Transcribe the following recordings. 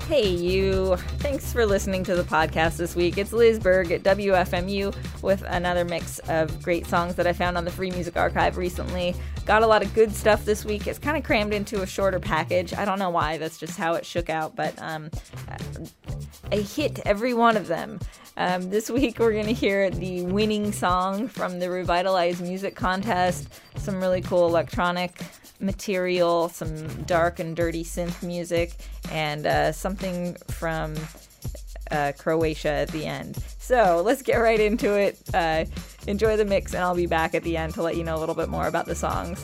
Hey, you. Thanks for listening to the podcast this week. It's Liz Berg at WFMU with another mix of great songs that I found on the Free Music Archive recently. Got a lot of good stuff this week. It's kind of crammed into a shorter package. I don't know why. That's just how it shook out, but I hit every one of them. This week we're going to hear the winning song from the Revitalize Music Contest, some really cool electronic material, some dark and dirty synth music, and something from Croatia at the end. So let's get right into it. Enjoy the mix, and I'll be back at the end to let you know a little bit more about the songs.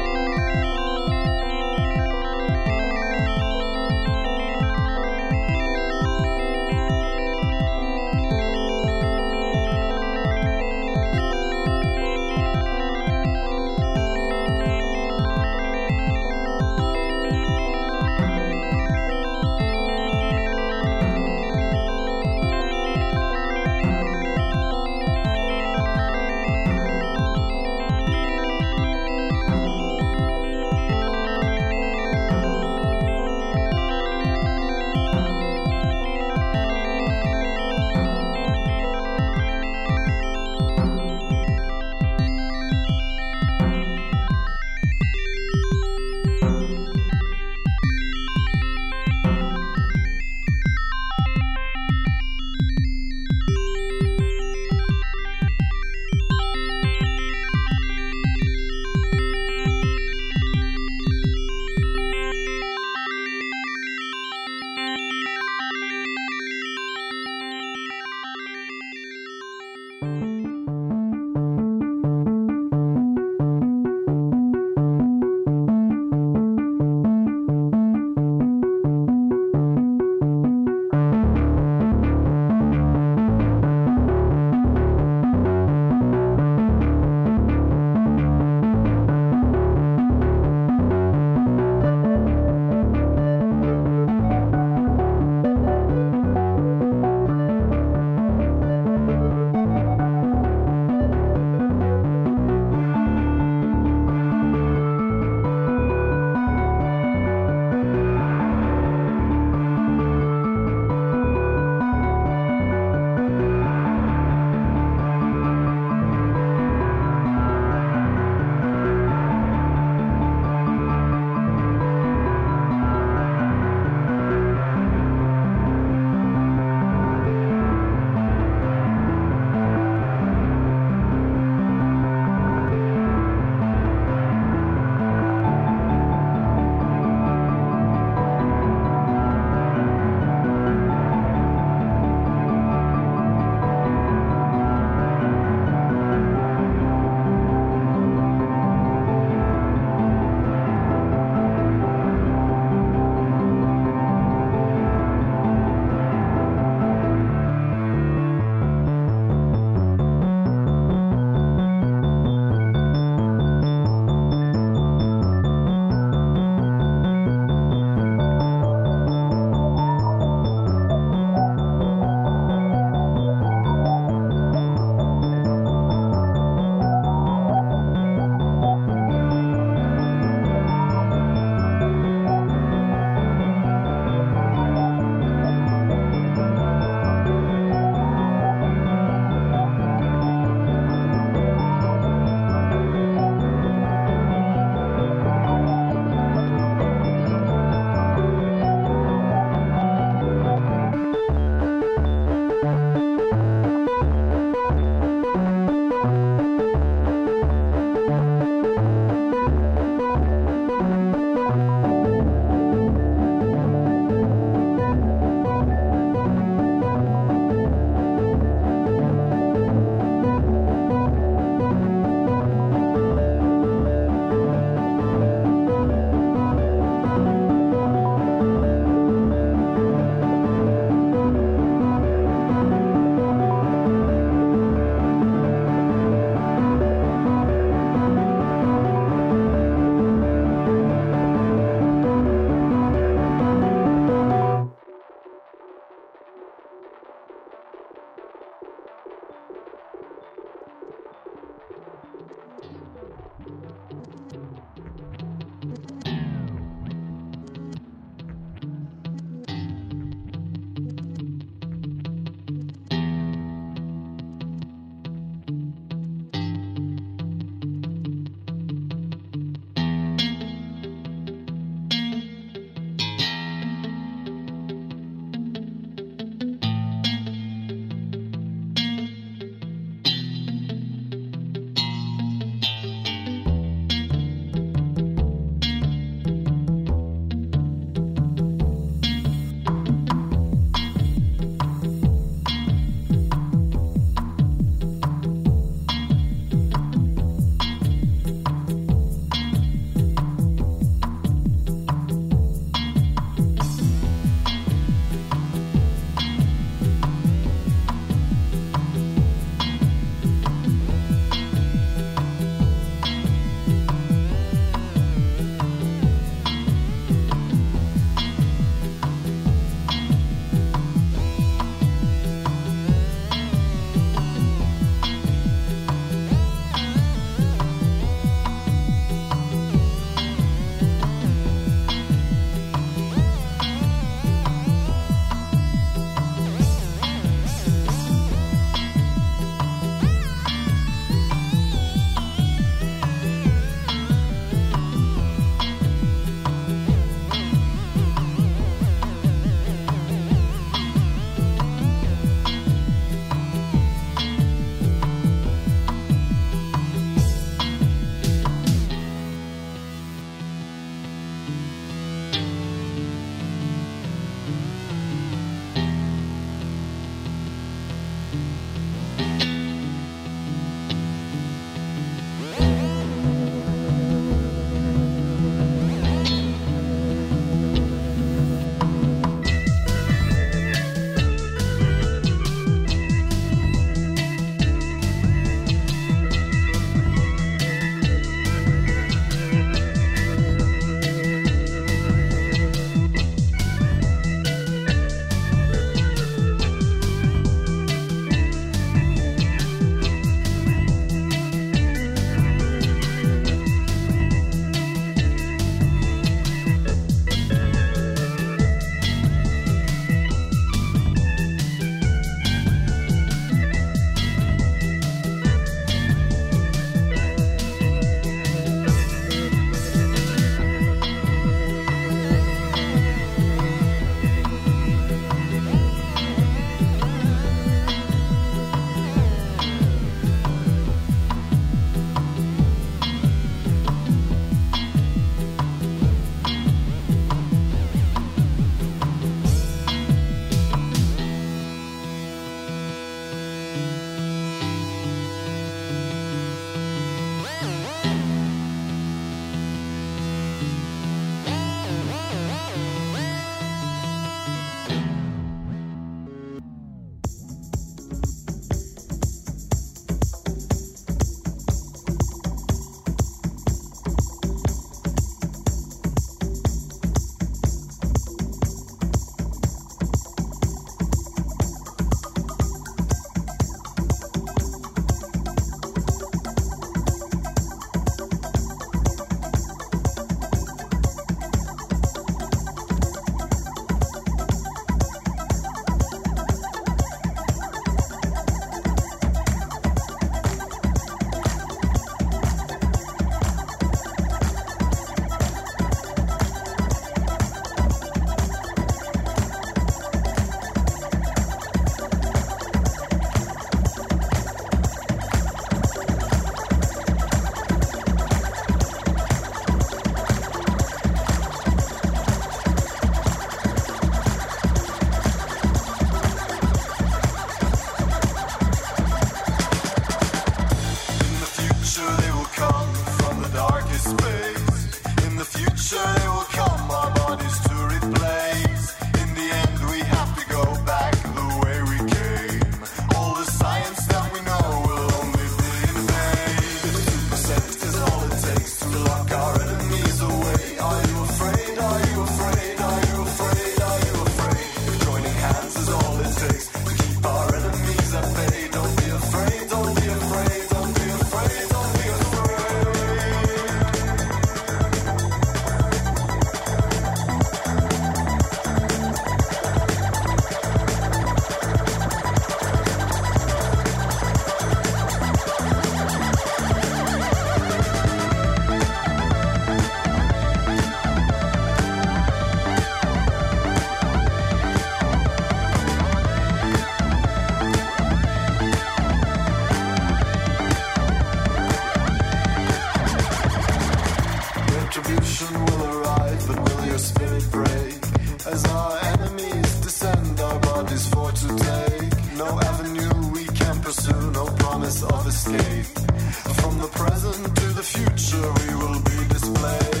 sense of escape. From the present to the future, we will be displaced.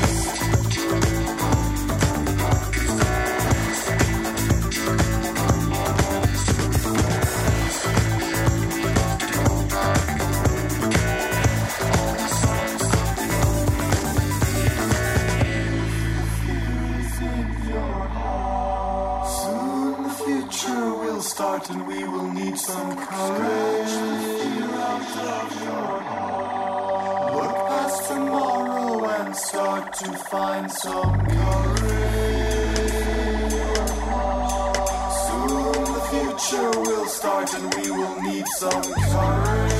Start and we will need some courage. Look past tomorrow and start to find some courage. Soon the future will start and we will need some courage.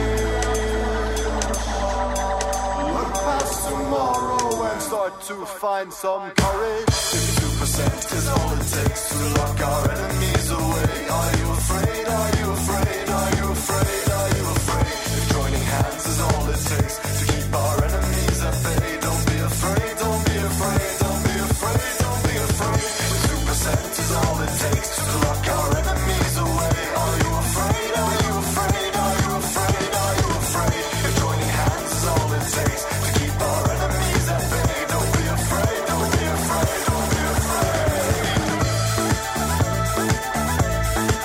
Look past tomorrow and start to find some courage. 52% is all it takes to lock our enemies away. Are you afraid? Are you afraid? Are you afraid? Are you afraid? If joining hands is all it takes to keep our enemies at bay. Don't be afraid, don't be afraid, don't be afraid, don't be afraid. 2% is all it takes to lock our enemies away. Are you afraid? Are you afraid? Are you afraid? Are you afraid? If joining hands is all it takes to keep our enemies at bay. Don't be afraid, don't be afraid, don't be afraid.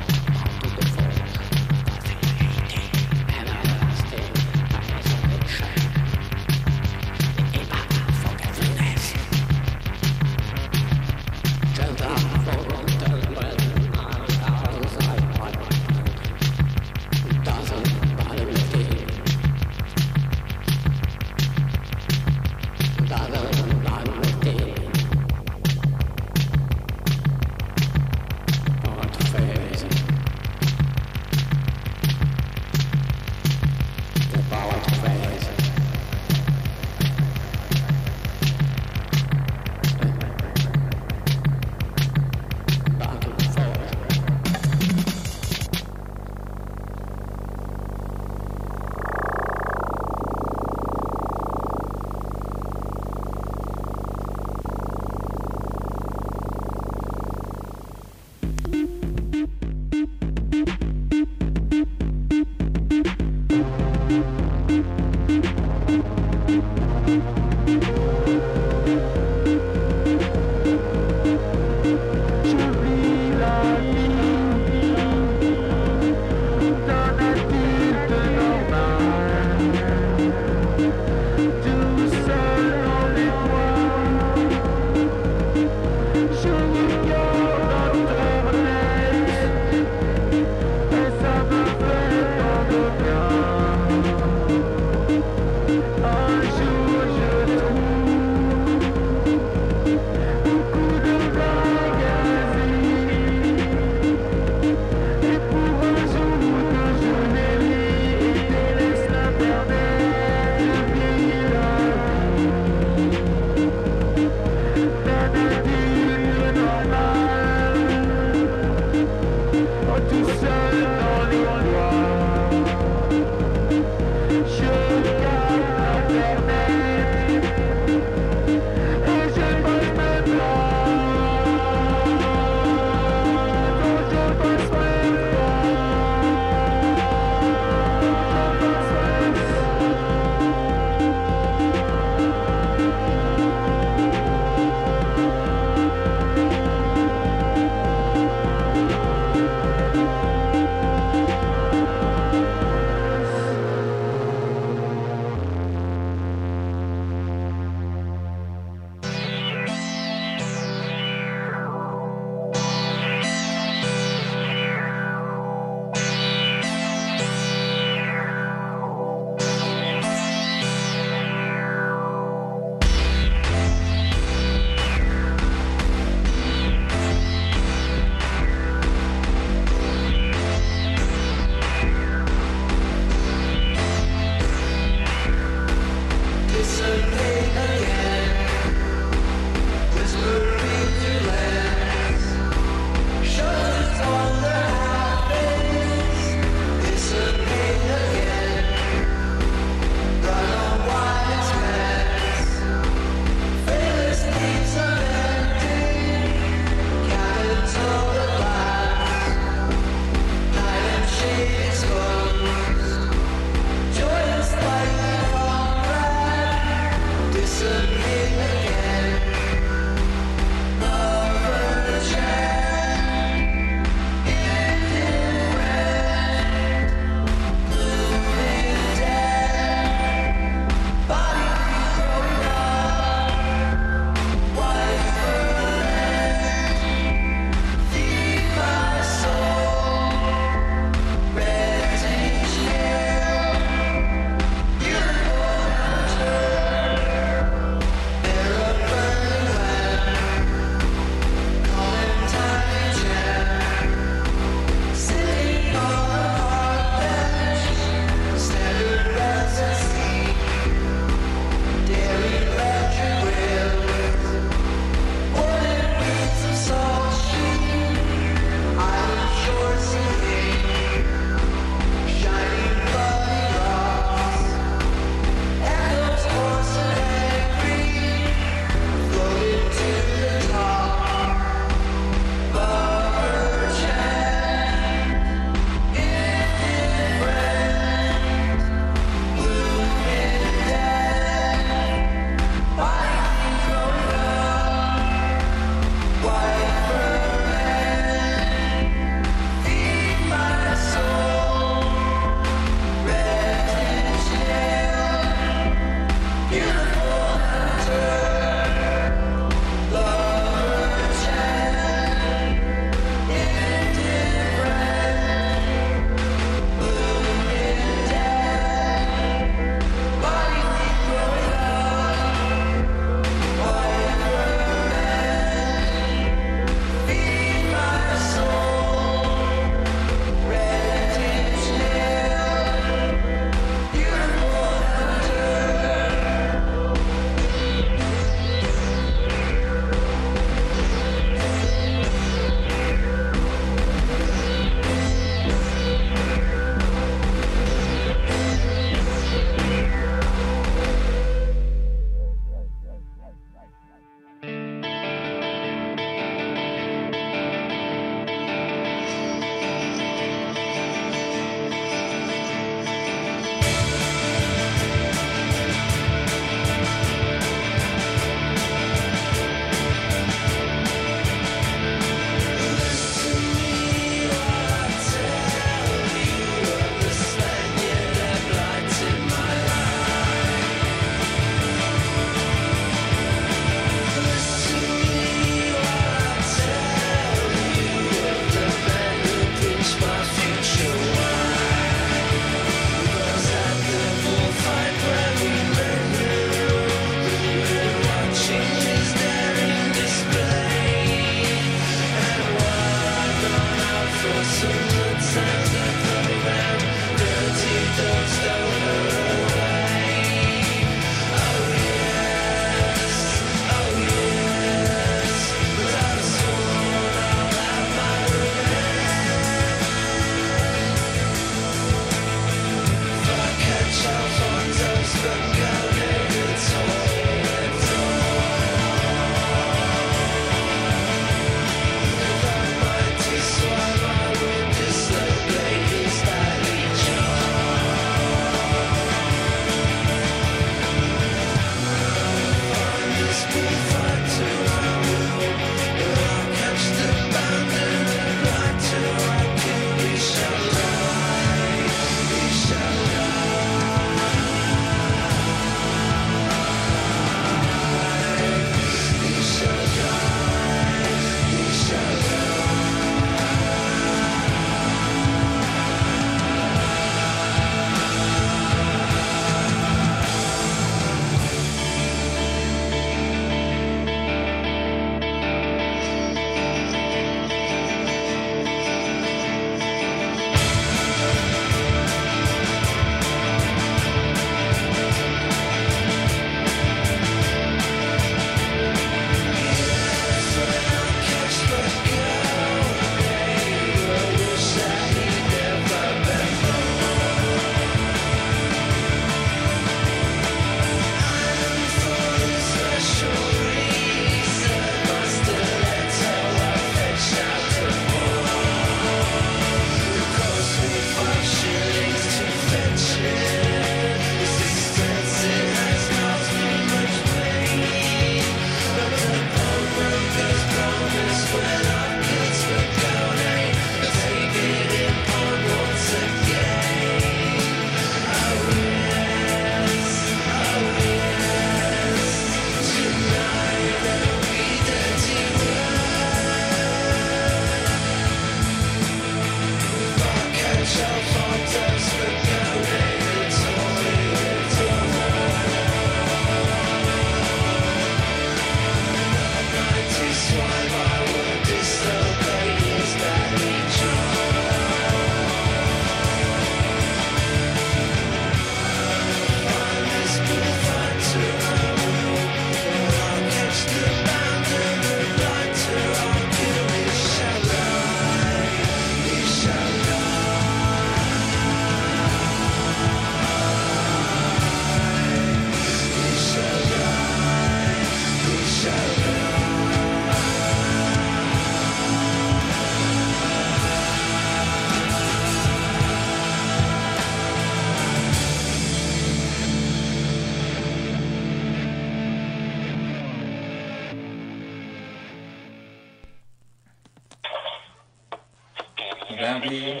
around here,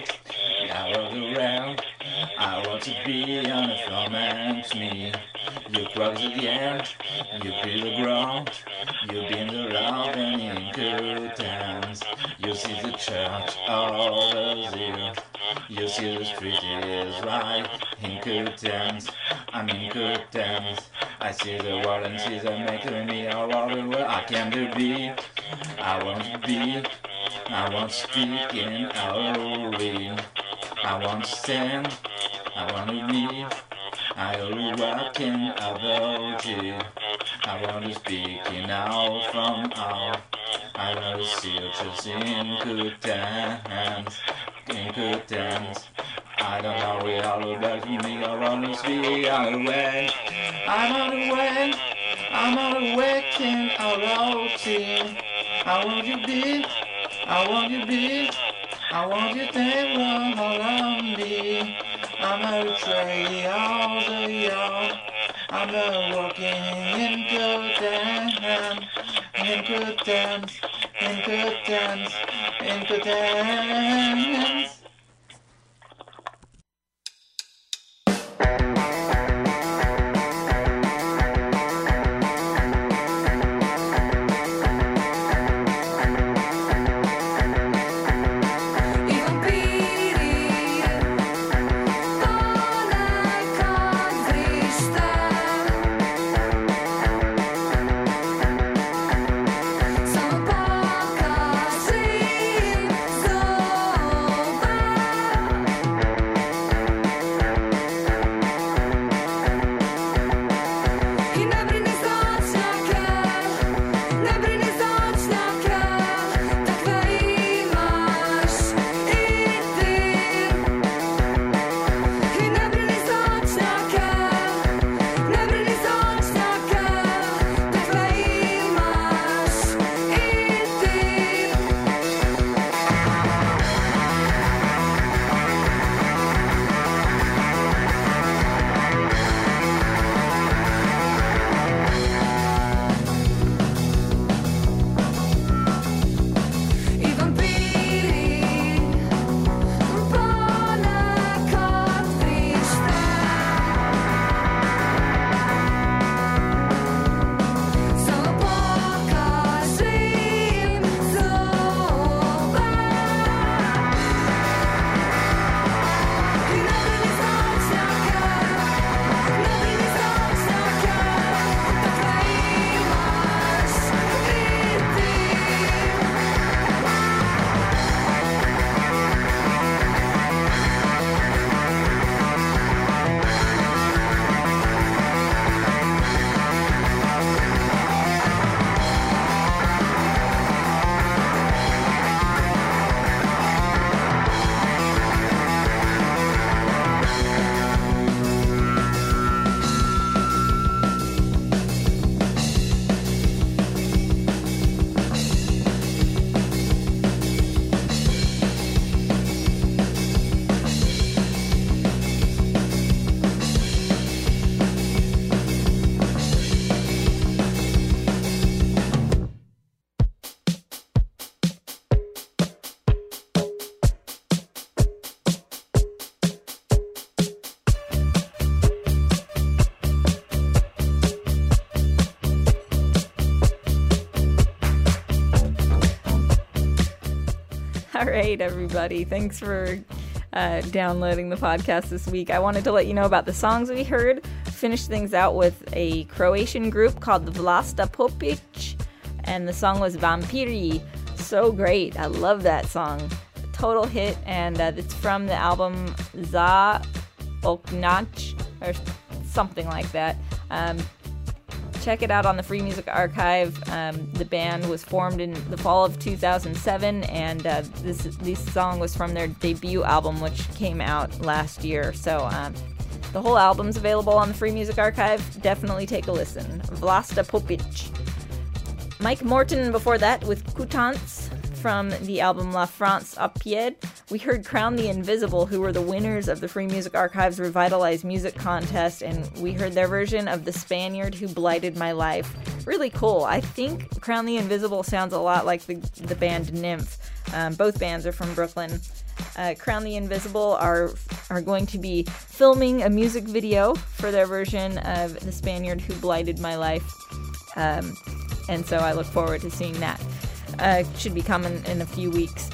I walk around. I want to be on the floor next to me. You cross the end, you feel the ground. You been around and in good times. You see the church all the year. You see the street is right in good times. I'm in good times. I see the world and see the making me all over where I can do be. I want to be. I want to speak in hourly. I want to stand. I want to live. I will walk in authority. I want to speak in all from all. I want to see just in good times. In good times. I don't know we all about me. I want to speak away. I'm on the way. I'm on the way in authority. I want you be. I want you be, I want you to take one around me. I'm a trade all the year. I'm a walking in good times, in good times, in good times, in good times. Some pokaż im Great, everybody. Thanks for downloading the podcast this week. I wanted to let you know about the songs we heard. Finish things out with a Croatian group called the Vlasta Popic, and the song was Vampiri. So great. I love that song. Total hit, and it's from the album Za Oknach, or something like that. Check it out on the Free Music Archive. The band was formed in the fall of 2007, and this song was from their debut album, which came out last year. So the whole album's available on the Free Music Archive. Definitely take a listen. Vlasta Popic. Mike Morton before that with Coutances from the album La France à Pied. We heard Crown the Invisible, who were the winners of the Free Music Archive's Revitalized Music Contest, and we heard their version of The Spaniard Who Blighted My Life. Really cool. I think Crown the Invisible sounds a lot like the band Nymph. Both bands are from Brooklyn. Crown the Invisible are going to be filming a music video for their version of The Spaniard Who Blighted My Life, and so I look forward to seeing that. Should be coming in a few weeks.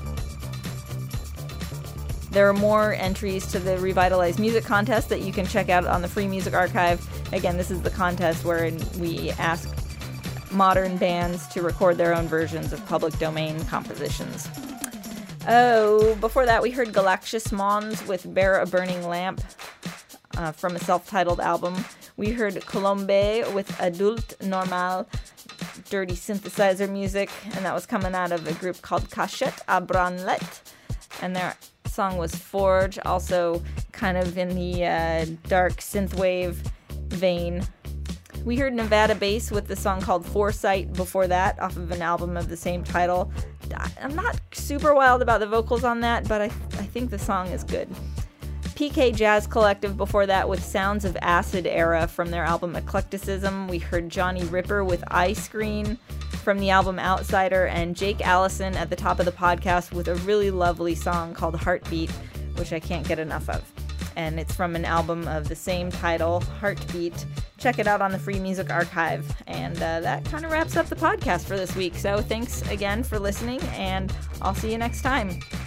There are more entries to the Revitalized Music Contest that you can check out on the Free Music Archive. Again, this is the contest where we ask modern bands to record their own versions of public domain compositions. Oh, before that we heard Galaxious Mons with Bear a Burning Lamp from a self-titled album. We heard Colombe with Adult Normal, dirty synthesizer music, and that was coming out of a group called Cachette à Branlet, and their song was Forge, also kind of in the dark synthwave vein. We heard Nevada Bass with the song called Foresight before that, off of an album of the same title. I'm not super wild about the vocals on that, but I think the song is good. PK Jazz Collective before that with Sounds of Acid Era from their album Eclecticism. We heard Johnny Ripper with Eye Screen from the album Outsider, and Jake Allison at the top of the podcast with a really lovely song called Heartbeat, which I can't get enough of. And it's from an album of the same title, Heartbeat. Check it out on the Free Music Archive. And that kind of wraps up the podcast for this week. So thanks again for listening, and I'll see you next time.